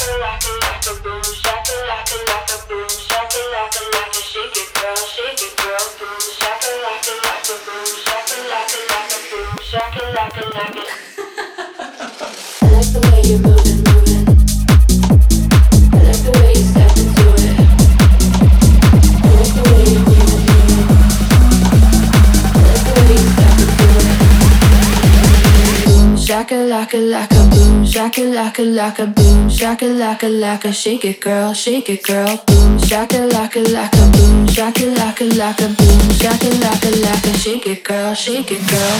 Shaka-laka-laka boom, shaka-laka-laka boom, shaka-laka-laka, shake it girl, boom, shaka-laka-laka boom, shaka-laka-laka boom, shaka-laka-laka, shake it girl, shake it girl.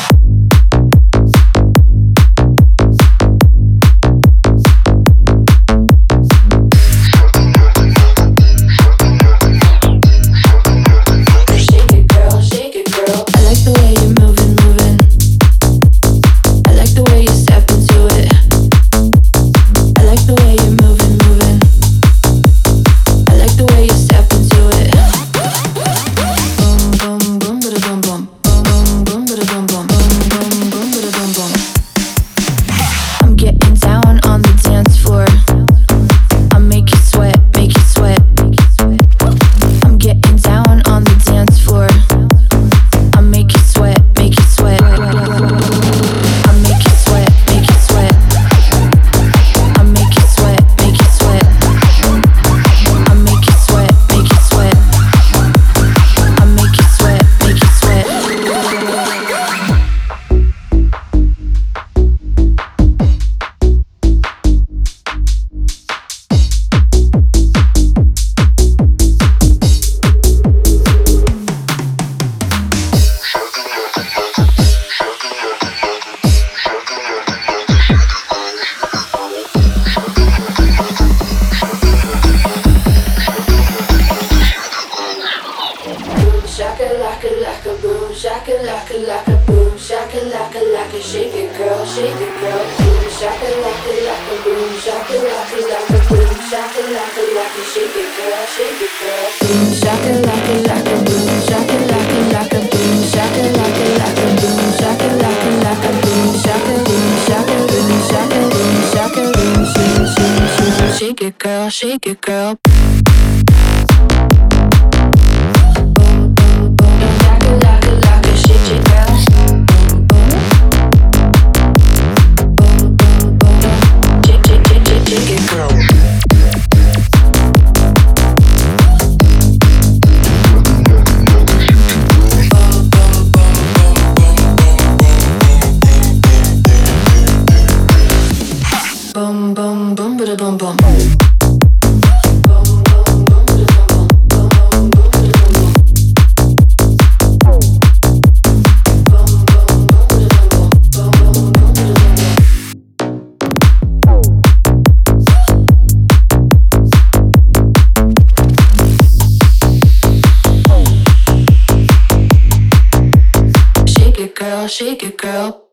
Shake it girl, shake it girl. Boom, boom, boom, bada boom, boom. Shake it, girl, shake it, girl.